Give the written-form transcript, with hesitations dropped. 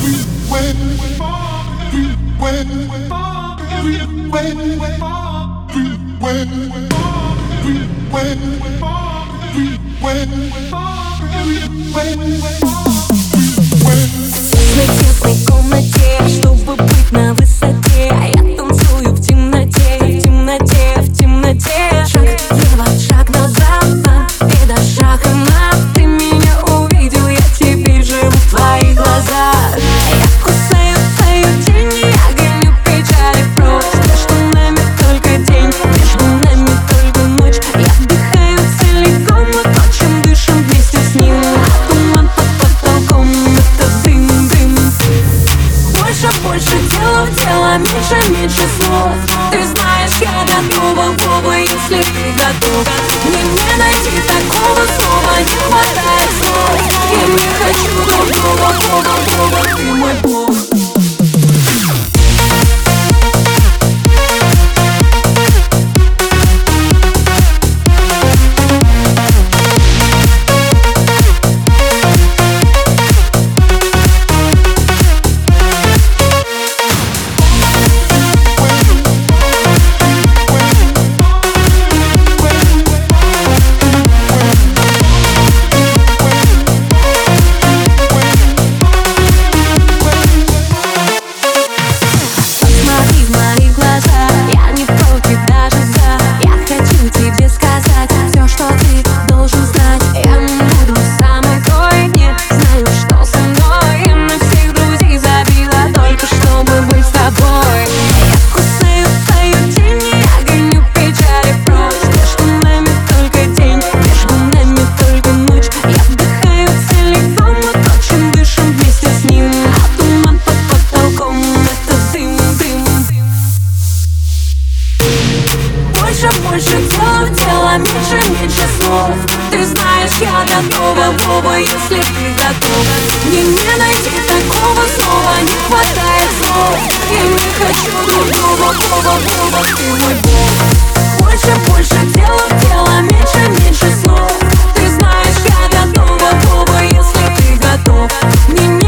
тесной комнате, чтобы быть на высоте. А я танцую в темноте, в темноте, в темноте. Шаг влево, шаг назад, и до шага на. Ты меня увидел, я теперь живу в твоих глазах. Я кусаю твою тень, я гоню печали прочь. Между нами только день, между нами только ночь. Я вдыхаю целиком то, чем дышим вместе с ним. А туман под потолком — это дым, дым. Больше, больше тела в тело, меньше, меньше слов. Ты знаешь, я готова, Вова, если ты готов. Мне не найти такого слова, не хватает слов. Я не хочу другого, Вова, Вова, ты мой бог. Больше тела в тело, меньше, меньше слов. Ты знаешь, я готова, Вова, если ты готов. Мне не найти такого слова, не хватает слов. Я не хочу другого, Вова, Вова, ты мой бог. Больше, больше тела в тело, меньше, меньше слов. Ты знаешь, я готова, Вова, если ты готов. Мне не